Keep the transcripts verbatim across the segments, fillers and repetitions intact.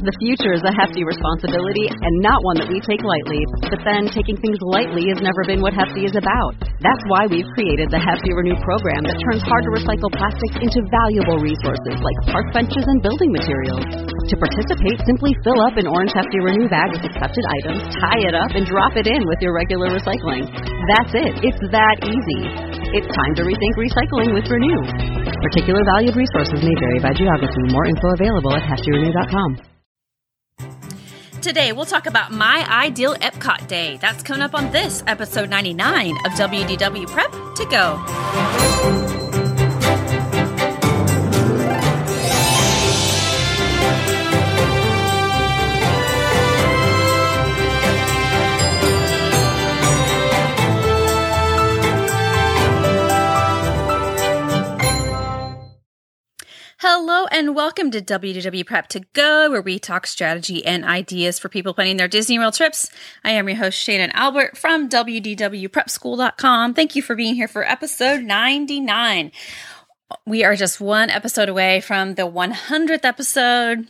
The future is a hefty responsibility and not one that we take lightly. But then, taking things lightly has never been what Hefty is about. That's why we've created the Hefty Renew program that turns hard-to-recycle plastics into valuable resources like park benches and building materials. To participate, simply fill up an orange Hefty Renew bag with accepted items, tie it up, and drop it in with your regular recycling. That's it. It's that easy. It's time to rethink recycling with Renew. Particular valued resources may vary by geography. More info available at hefty renew dot com. Today, we'll talk about my ideal Epcot day. That's coming up on this episode ninety-nine of W D W Prep to Go. Hello and welcome to W D W Prep to Go, where we talk strategy and ideas for people planning their Disney World trips. I am your host, Shannon Albert from W D W prep school dot com. Thank you for being here for episode ninety-nine. We are just one episode away from the one hundredth episode,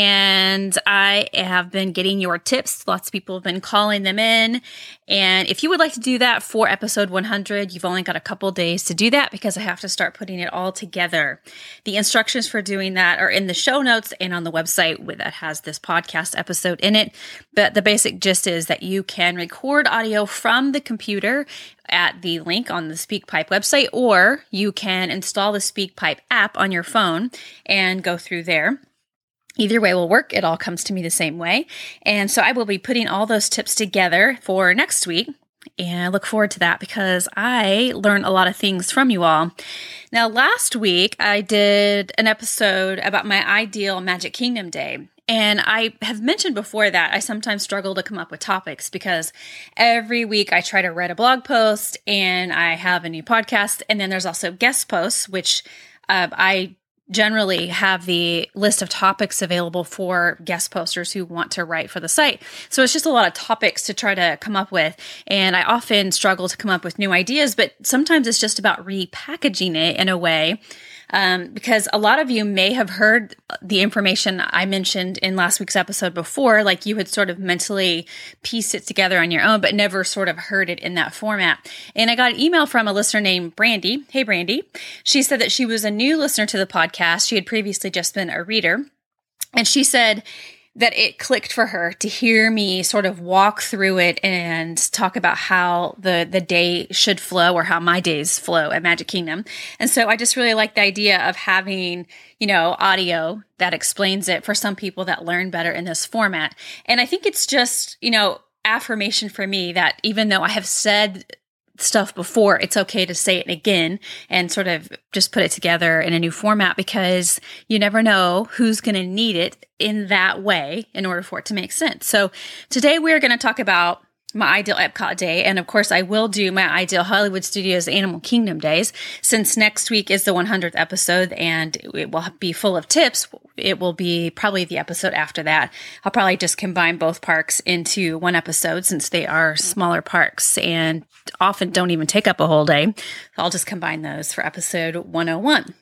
and I have been getting your tips. Lots of people have been calling them in. And if you would like to do that for episode one hundred, you've only got a couple days to do that because I have to start putting it all together. The instructions for doing that are in the show notes and on the website that has this podcast episode in it. But the basic gist is that you can record audio from the computer at the link on the SpeakPipe website, or you can install the SpeakPipe app on your phone and go through there. Either way will work. It all comes to me the same way. And so I will be putting all those tips together for next week. And I look forward to that because I learn a lot of things from you all. Now, last week I did an episode about my ideal Magic Kingdom day. And I have mentioned before that I sometimes struggle to come up with topics because every week I try to write a blog post and I have a new podcast. And then there's also guest posts, which uh, I generally have the list of topics available for guest posters who want to write for the site. So it's just a lot of topics to try to come up with. And I often struggle to come up with new ideas, but sometimes it's just about repackaging it in a way. Um, because a lot of you may have heard the information I mentioned in last week's episode before, like you had sort of mentally pieced it together on your own, but never sort of heard it in that format. And I got an email from a listener named Brandy. Hey, Brandy. She said that she was a new listener to the podcast. She had previously just been a reader. And she said that it clicked for her to hear me sort of walk through it and talk about how the, the day should flow or how my days flow at Magic Kingdom. And so I just really like the idea of having, you know, audio that explains it for some people that learn better in this format. And I think it's just, you know, affirmation for me that even though I have said stuff before, it's okay to say it again and sort of just put it together in a new format because you never know who's going to need it in that way in order for it to make sense. So today we're going to talk about my ideal Epcot day. And of course, I will do my ideal Hollywood Studios Animal Kingdom days. Since next week is the one hundredth episode and it will be full of tips, it will be probably the episode after that. I'll probably just combine both parks into one episode since they are smaller parks and often don't even take up a whole day. I'll just combine those for episode one oh one.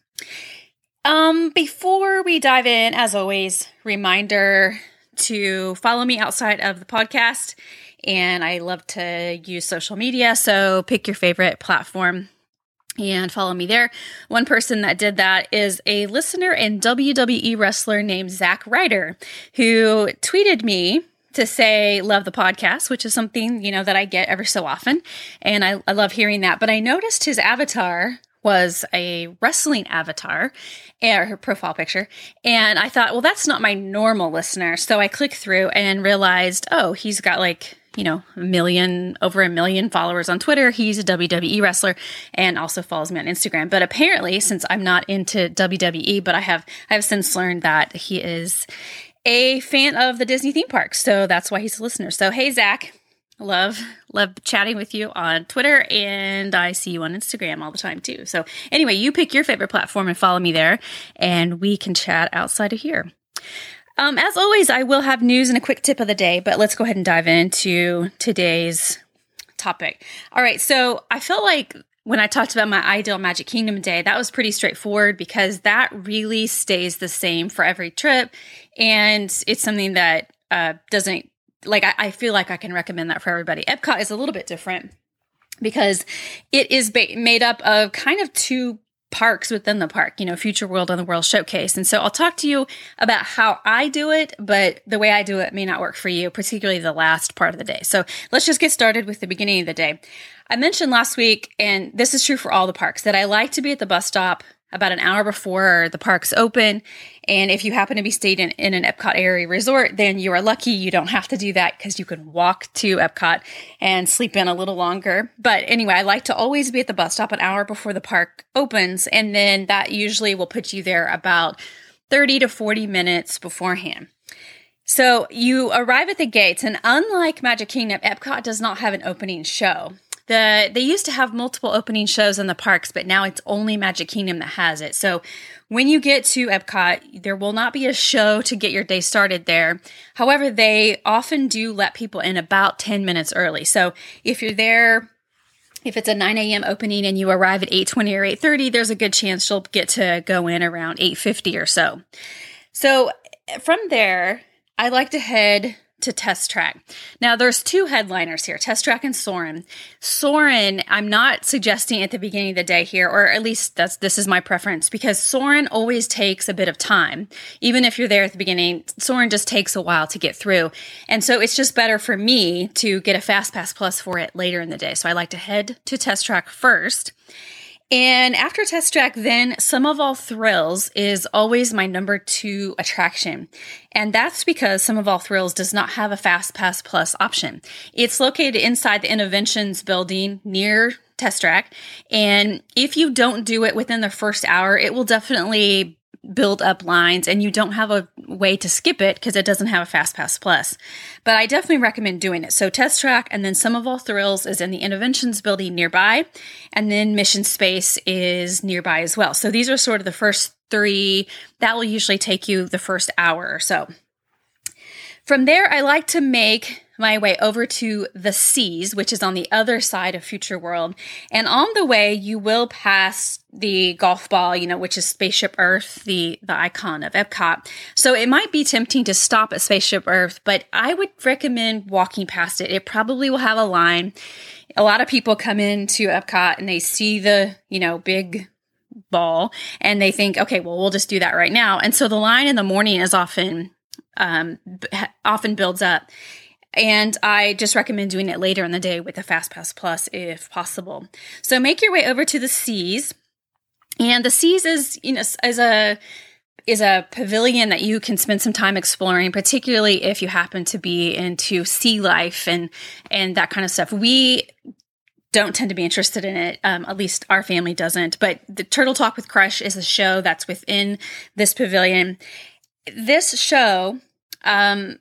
Um, before we dive in, as always, reminder to follow me outside of the podcast. And I love to use social media, so pick your favorite platform and follow me there. One person that did that is a listener and W W E wrestler named Zack Ryder, who tweeted me to say, love the podcast, which is something, you know, that I get every so often. And I, I love hearing that. But I noticed his avatar was a wrestling avatar, or her profile picture. And I thought, well, that's not my normal listener. So I clicked through and realized, oh, he's got like, you know, a million, over a million followers on Twitter. He's a W W E wrestler and also follows me on Instagram. But apparently, since I'm not into W W E, but I have, I have since learned that he is a fan of the Disney theme parks. So that's why he's a listener. So, hey, Zach, love, love chatting with you on Twitter, and I see you on Instagram all the time too. So anyway, you pick your favorite platform and follow me there, and we can chat outside of here. Um, as always, I will have news and a quick tip of the day, but let's go ahead and dive into today's topic. All right, so I felt like when I talked about my ideal Magic Kingdom day, that was pretty straightforward because that really stays the same for every trip. And it's something that uh, doesn't, like, I, I feel like I can recommend that for everybody. Epcot is a little bit different because it is ba- made up of kind of two parks within the park, you know, Future World and the World Showcase. And so I'll talk to you about how I do it, but the way I do it may not work for you, particularly the last part of the day. So let's just get started with the beginning of the day. I mentioned last week, and this is true for all the parks, that I like to be at the bus stop about an hour before the parks open. And if you happen to be stayed in, in an Epcot area resort, then you are lucky. You don't have to do that because you can walk to Epcot and sleep in a little longer. But anyway, I like to always be at the bus stop an hour before the park opens. And then that usually will put you there about thirty to forty minutes beforehand. So you arrive at the gates, and unlike Magic Kingdom, Epcot does not have an opening show. The, they used to have multiple opening shows in the parks, but now it's only Magic Kingdom that has it. So when you get to Epcot, there will not be a show to get your day started there. However, they often do let people in about ten minutes early. So if you're there, if it's a nine a.m. opening and you arrive at eight twenty or eight thirty, there's a good chance you'll get to go in around eight fifty or so. So from there, I like to head to Test Track. Now, there's two headliners here, Test Track and Soarin'. Soarin', I'm not suggesting at the beginning of the day here, or at least that's this is my preference, because Soarin' always takes a bit of time. Even if you're there at the beginning, Soarin' just takes a while to get through. And so it's just better for me to get a Fast Pass Plus for it later in the day. So I like to head to Test Track first. And after Test Track, then Sum of All Thrills is always my number two attraction. And that's because Sum of All Thrills does not have a Fast Pass Plus option. It's located inside the Innoventions building near Test Track. And if you don't do it within the first hour, it will definitely build up lines, and you don't have a way to skip it because it doesn't have a Fast Pass Plus. But I definitely recommend doing it. So Test Track and then Sum of All Thrills is in the Innoventions building nearby, and then Mission Space is nearby as well. So these are sort of the first three. That will usually take you the first hour or so. From there, I like to make my way over to the Seas, which is on the other side of Future World. And on the way, you will pass the golf ball, you know, which is Spaceship Earth, the, the icon of Epcot. So it might be tempting to stop at Spaceship Earth, but I would recommend walking past it. It probably will have a line. A lot of people come into Epcot and they see the, you know, big ball and they think, okay, well, we'll just do that right now. And so the line in the morning is often, um, b- often builds up. And I just recommend doing it later in the day with a Fast Pass Plus if possible. So make your way over to the Seas. And the Seas is, you know, is a is a pavilion that you can spend some time exploring, particularly if you happen to be into sea life and and that kind of stuff. We don't tend to be interested in it. Um, at least our family doesn't. But the Turtle Talk with Crush is a show that's within this pavilion. This show, um,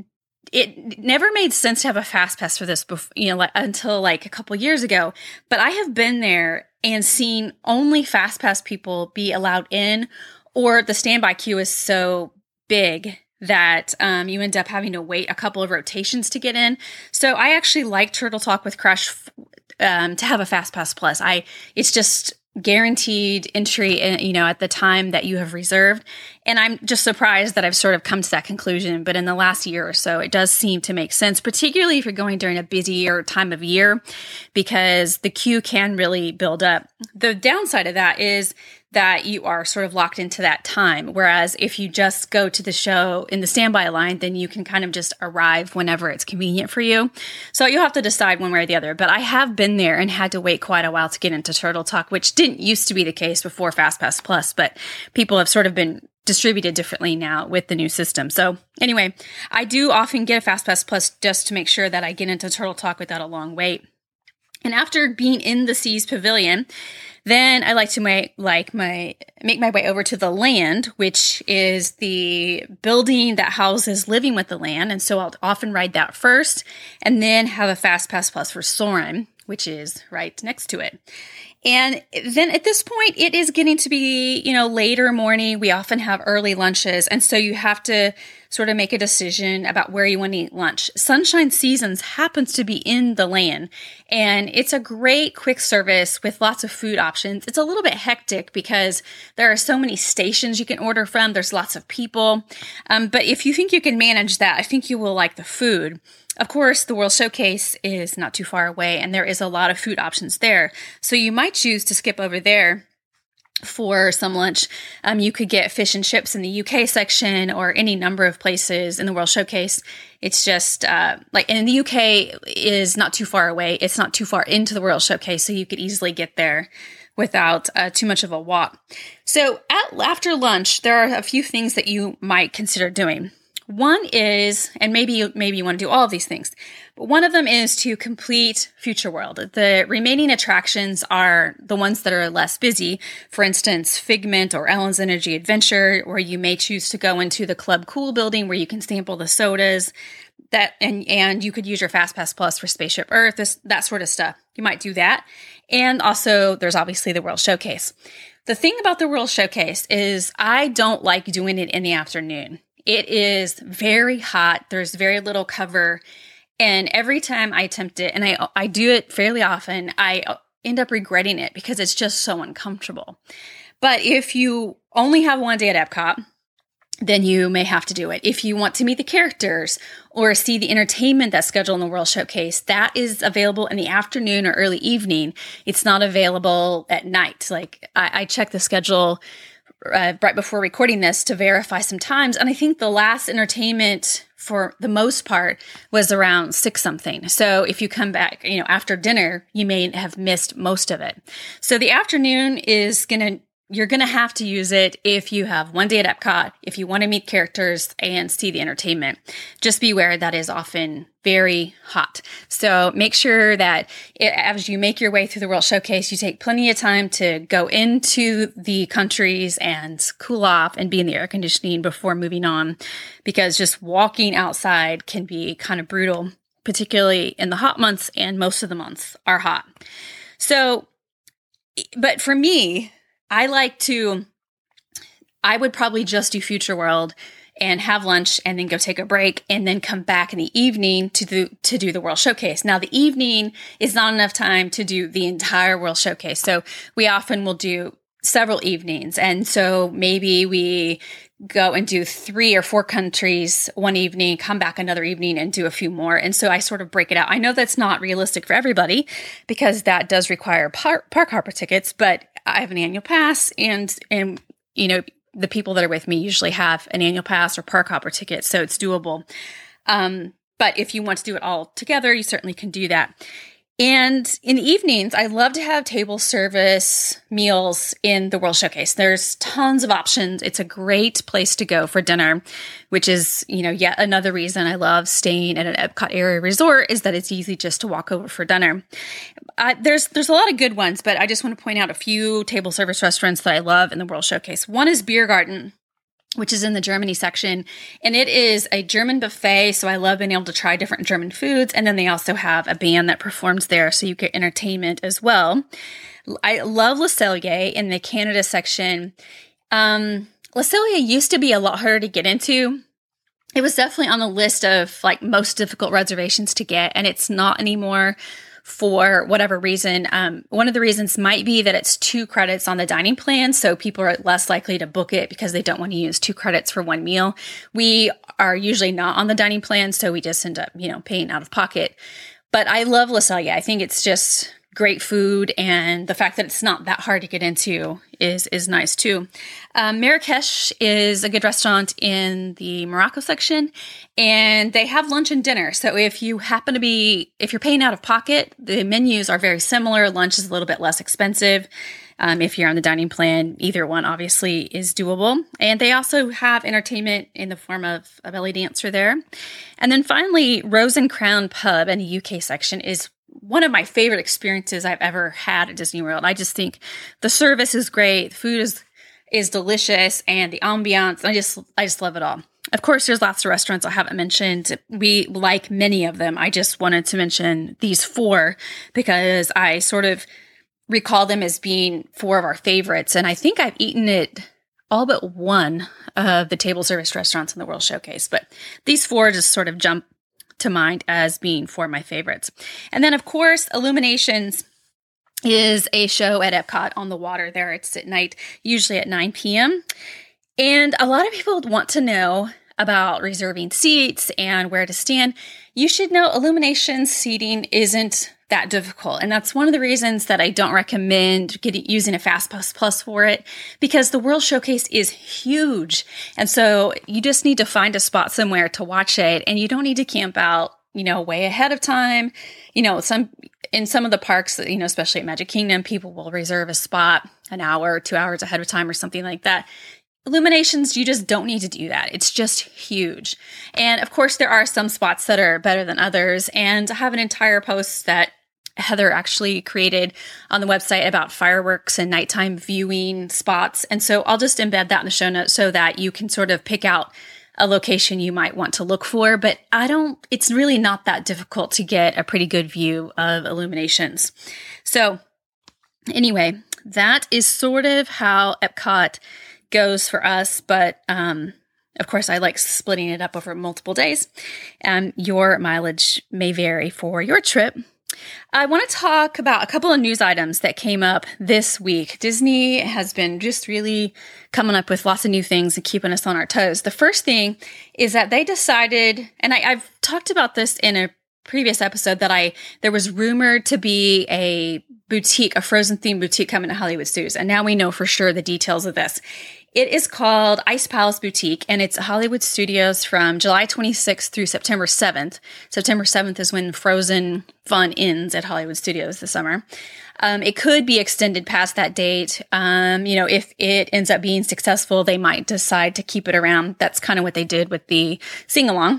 it never made sense to have a Fast Pass for this, before, you know, like, until like a couple years ago. But I have been there and seen only Fast Pass people be allowed in, or the standby queue is so big that um, you end up having to wait a couple of rotations to get in. So I actually like Turtle Talk with Crush um, to have a Fast Pass Plus. I it's just guaranteed entry, in, you know, at the time that you have reserved. And I'm just surprised that I've sort of come to that conclusion. But in the last year or so, it does seem to make sense, particularly if you're going during a busier time of year, because the queue can really build up. The downside of that is that you are sort of locked into that time. Whereas if you just go to the show in the standby line, then you can kind of just arrive whenever it's convenient for you. So you'll have to decide one way or the other. But I have been there and had to wait quite a while to get into Turtle Talk, which didn't used to be the case before Fast Pass Plus, but people have sort of been distributed differently now with the new system. So anyway, I do often get a Fast Pass Plus just to make sure that I get into Turtle Talk without a long wait. And after being in the Seas Pavilion, then I like to make like my make my way over to the Land, which is the building that houses Living with the Land. And so I'll often ride that first and then have a Fast Pass Plus for Soarin', which is right next to it. And then at this point, it is getting to be, you know, later morning. We often have early lunches. And so you have to sort of make a decision about where you want to eat lunch. Sunshine Seasons happens to be in the land, and it's a great quick service with lots of food options. It's a little bit hectic because there are so many stations you can order from. There's lots of people. Um, but if you think you can manage that, I think you will like the food. Of course, the World Showcase is not too far away, and there is a lot of food options there. So you might choose to skip over there for some lunch. Um, you could get fish and chips in the U K section or any number of places in the World Showcase. It's just uh, like, and the U K is not too far away. It's not too far into the World Showcase, so you could easily get there without uh, too much of a walk. So at, after lunch, there are a few things that you might consider doing. One is, and maybe you, maybe you want to do all of these things, but one of them is to complete Future World. The remaining attractions are the ones that are less busy. For instance, Figment or Ellen's Energy Adventure, where you may choose to go into the Club Cool building where you can sample the sodas. That and and you could use your FastPass Plus for Spaceship Earth, this, that sort of stuff. You might do that. And also, there's obviously the World Showcase. The thing about the World Showcase is I don't like doing it in the afternoon. It is very hot. There's very little cover. And every time I attempt it, and I I do it fairly often, I end up regretting it because it's just so uncomfortable. But if you only have one day at Epcot, then you may have to do it. If you want to meet the characters or see the entertainment that's scheduled in the World Showcase, that is available in the afternoon or early evening. It's not available at night. Like I, I check the schedule Uh, right before recording this to verify some times. And I think the last entertainment for the most part was around six something. So if you come back, you know, after dinner, you may have missed most of it. So the afternoon is going to, you're going to have to use it if you have one day at Epcot, if you want to meet characters and see the entertainment. Just be aware that is often very hot. So make sure that it, as you make your way through the World Showcase, you take plenty of time to go into the countries and cool off and be in the air conditioning before moving on, because just walking outside can be kind of brutal, particularly in the hot months, and most of the months are hot. So, but for me, I like to, I would probably just do Future World and have lunch and then go take a break and then come back in the evening to do, to do the World Showcase. Now, the evening is not enough time to do the entire World Showcase. So we often will do several evenings. And so maybe we go and do three or four countries one evening, come back another evening and do a few more. And so I sort of break it out. I know that's not realistic for everybody because that does require par- park hopper tickets, but I have an annual pass, and, and, you know, the people that are with me usually have an annual pass or park hopper ticket. So it's doable. Um, but if you want to do it all together, you certainly can do that. And in the evenings, I love to have table service meals in the World Showcase. There's tons of options. It's a great place to go for dinner, which is, you know, yet another reason I love staying at an Epcot area resort is that it's easy just to walk over for dinner. Uh, there's there's a lot of good ones, but I just want to point out a few table service restaurants that I love in the World Showcase. One is Beer Garden, which is in the Germany section. And it is a German buffet, so I love being able to try different German foods. And then they also have a band that performs there, so you get entertainment as well. I love Le Cellier in the Canada section. Um, Le Cellier used to be a lot harder to get into. It was definitely on the list of like most difficult reservations to get, and it's not anymore. For whatever reason. Um, one of the reasons might be that it's two credits on the dining plan, so people are less likely to book it because they don't want to use two credits for one meal. We are usually not on the dining plan, so we just end up, you know, paying out of pocket. But I love Le Cellier. I think it's just great food, and the fact that it's not that hard to get into is is nice too. Um, Marrakesh is a good restaurant in the Morocco section, and they have lunch and dinner. So if you happen to be, if you're paying out of pocket, the menus are very similar. Lunch is a little bit less expensive. Um, if you're on the dining plan, either one obviously is doable. And they also have entertainment in the form of a belly dancer there. And then finally, Rose and Crown Pub in the U K section is one of my favorite experiences I've ever had at Disney World. I just think the service is great, the food is is delicious, and the ambiance. I just I just love it all. Of course, there's lots of restaurants I haven't mentioned. We like many of them. I just wanted to mention these four because I sort of recall them as being four of our favorites. And I think I've eaten it all but one of the table service restaurants in the World Showcase. But these four just sort of jump to mind as being four of my favorites. And then, of course, Illuminations is a show at Epcot on the water there. It's at night, usually at nine p.m. And a lot of people want to know about reserving seats and where to stand. You should know Illuminations seating isn't that difficult. And that's one of the reasons that I don't recommend getting, using a FastPass Plus for it, because the World Showcase is huge. And so you just need to find a spot somewhere to watch it, and you don't need to camp out, you know, way ahead of time. You know, some, in some of the parks, you know, especially at Magic Kingdom, people will reserve a spot an hour, two hours ahead of time or something like that. Illuminations, you just don't need to do that. It's just huge. And of course, there are some spots that are better than others. And I have an entire post that Heather actually created on the website about fireworks and nighttime viewing spots. And so I'll just embed that in the show notes so that you can sort of pick out a location you might want to look for. But I don't, it's really not that difficult to get a pretty good view of Illuminations. So anyway, that is sort of how Epcot goes for us, but um, of course, I like splitting it up over multiple days. Um, your mileage may vary for your trip. I want to talk about a couple of news items that came up this week. Disney has been just really coming up with lots of new things and keeping us on our toes. The first thing is that they decided, and I, I've talked about this in a previous episode, that I there was rumored to be a boutique, a Frozen themed boutique coming to Hollywood Studios, and now we know for sure the details of this. It is called Ice Palace Boutique, and it's Hollywood Studios from July twenty-sixth through September seventh. September seventh is when Frozen Fun ends at Hollywood Studios this summer. Um, it could be extended past that date. Um, you know, if it ends up being successful, they might decide to keep it around. That's kind of what they did with the sing-along.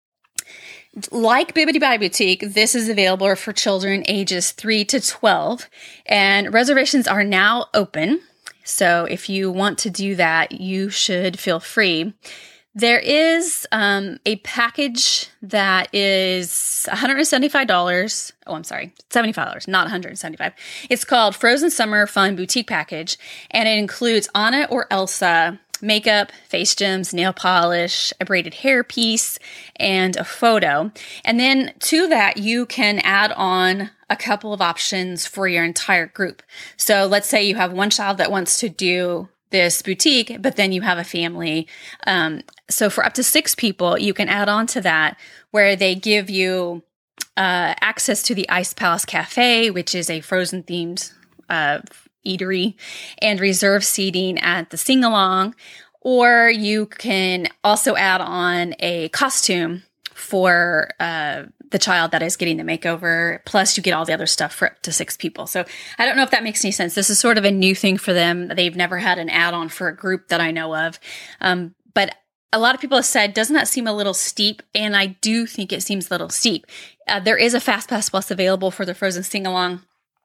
Like Bibbidi Bobbidi Boutique, this is available for children ages three to twelve, and reservations are now open. So if you want to do that, you should feel free. There is um, a package that is one hundred seventy-five dollars. Oh, I'm sorry, seventy-five dollars, not one hundred seventy-five dollars. It's called Frozen Summer Fun Boutique Package, and it includes Anna or Elsa makeup, face gems, nail polish, a braided hair piece, and a photo. And then to that, you can add on a couple of options for your entire group. So let's say you have one child that wants to do this boutique, but then you have a family. Um, so for up to six people, you can add on to that, where they give you uh, access to the Ice Palace Cafe, which is a Frozen themed uh eatery, and reserve seating at the sing-along, or you can also add on a costume for uh, the child that is getting the makeover, plus you get all the other stuff for up to six people. So I don't know if that makes any sense. This is sort of a new thing for them. They've never had an add-on for a group that I know of. Um, but a lot of people have said, doesn't that seem a little steep? And I do think it seems a little steep. Uh, there is a FastPass Plus available for the Frozen sing-along,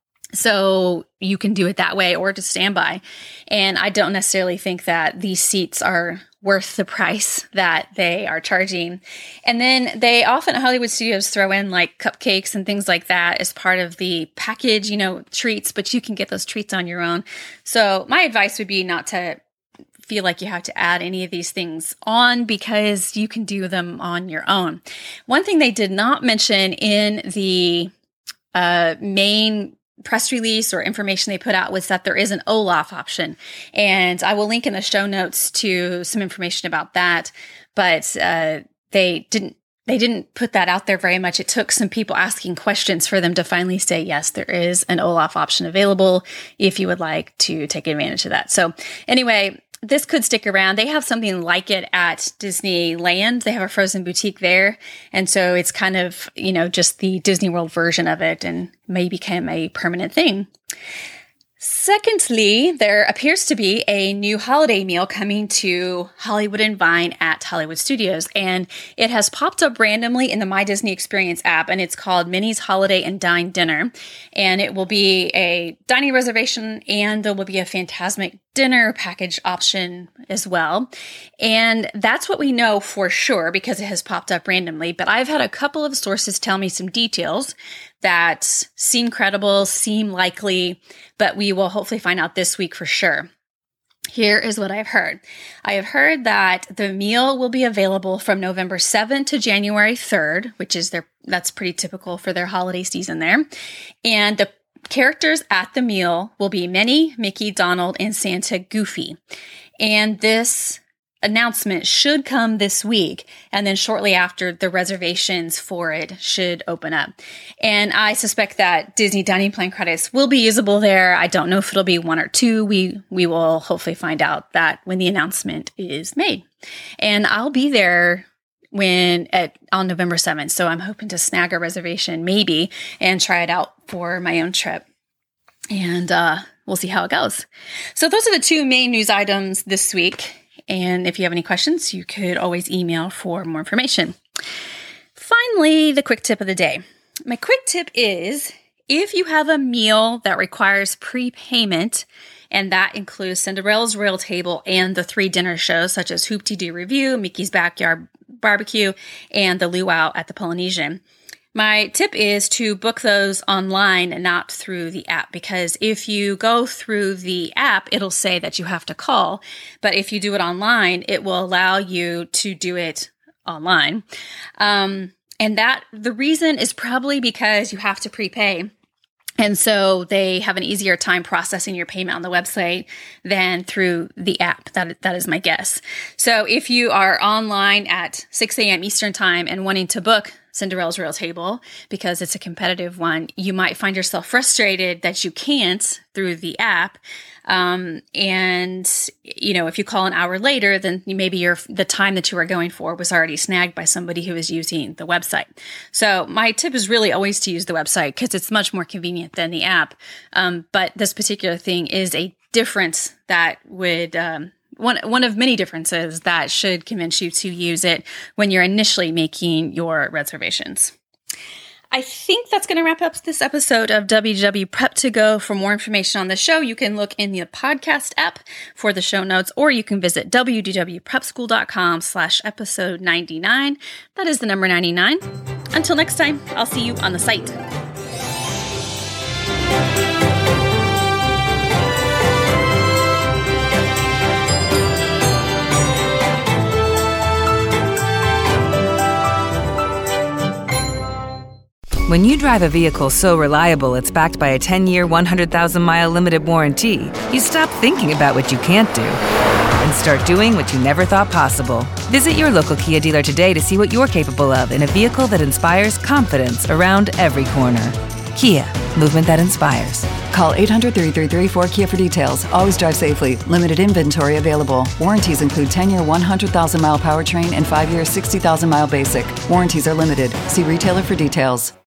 so you can do it that way or just standby. And I don't necessarily think that these seats are worth the price that they are charging. And then they often at Hollywood Studios throw in like cupcakes and things like that as part of the package, you know, treats, but you can get those treats on your own. So my advice would be not to feel like you have to add any of these things on, because you can do them on your own. One thing they did not mention in the uh, main press release or information they put out was that there is an Olaf option. And I will link in the show notes to some information about that. But uh, they didn't they didn't put that out there very much. It took some people asking questions for them to finally say, yes, there is an Olaf option available if you would like to take advantage of that. So anyway, this could stick around. They have something like it at Disneyland. They have a Frozen boutique there. And so it's kind of, you know, just the Disney World version of it, and may become a permanent thing. Secondly, there appears to be a new holiday meal coming to Hollywood and Vine at Hollywood Studios, and it has popped up randomly in the My Disney Experience app, and it's called Minnie's Holiday and Dine Dinner, and it will be a dining reservation, and there will be a Fantasmic dinner package option as well. And that's what we know for sure because it has popped up randomly. But I've had a couple of sources tell me some details that seem credible, seem likely, but we will hopefully find out this week for sure. Here is what I've heard. I have heard that the meal will be available from November seventh to January third, which is their, that's pretty typical for their holiday season there. And the characters at the meal will be Minnie, Mickey, Donald, and Santa Goofy. And this announcement should come this week. And then shortly after, the reservations for it should open up. And I suspect that Disney Dining Plan credits will be usable there. I don't know if it'll be one or two. We, we will hopefully find out that when the announcement is made. And I'll be there when at on November seventh. So I'm hoping to snag a reservation maybe and try it out for my own trip. And uh, we'll see how it goes. So those are the two main news items this week. And if you have any questions, you could always email for more information. Finally, the quick tip of the day. My quick tip is if you have a meal that requires prepayment, and that includes Cinderella's Royal Table and the three dinner shows such as Hoop-Dee-Doo Review, Mickey's Backyard Barbecue, and the Luau at the Polynesian. My tip is to book those online and not through the app, because if you go through the app, it'll say that you have to call. But if you do it online, it will allow you to do it online. Um, and that the reason is probably because you have to prepay. And so they have an easier time processing your payment on the website than through the app. That, that is my guess. So if you are online at six a.m. Eastern time and wanting to book Cinderella's Royal Table because it's a competitive one, you might find yourself frustrated that you can't through the app. Um, and, you know, if you call an hour later, then maybe your the time that you were going for was already snagged by somebody who is using the website. So my tip is really always to use the website because it's much more convenient than the app. Um, but this particular thing is a difference that would, um, One one of many differences that should convince you to use it when you're initially making your reservations. I think that's going to wrap up this episode of W D W Prep to Go. For more information on the show, you can look in the podcast app for the show notes, or you can visit w d w prep school dot com slash episode ninety-nine. That is the number ninety-nine. Until next time, I'll see you on the site. When you drive a vehicle so reliable it's backed by a ten-year, one hundred thousand mile limited warranty, you stop thinking about what you can't do and start doing what you never thought possible. Visit your local Kia dealer today to see what you're capable of in a vehicle that inspires confidence around every corner. Kia, movement that inspires. Call eight hundred, three three three, four Kia for details. Always drive safely. Limited inventory available. Warranties include ten-year, one hundred thousand mile powertrain and five-year, sixty thousand mile basic. Warranties are limited. See retailer for details.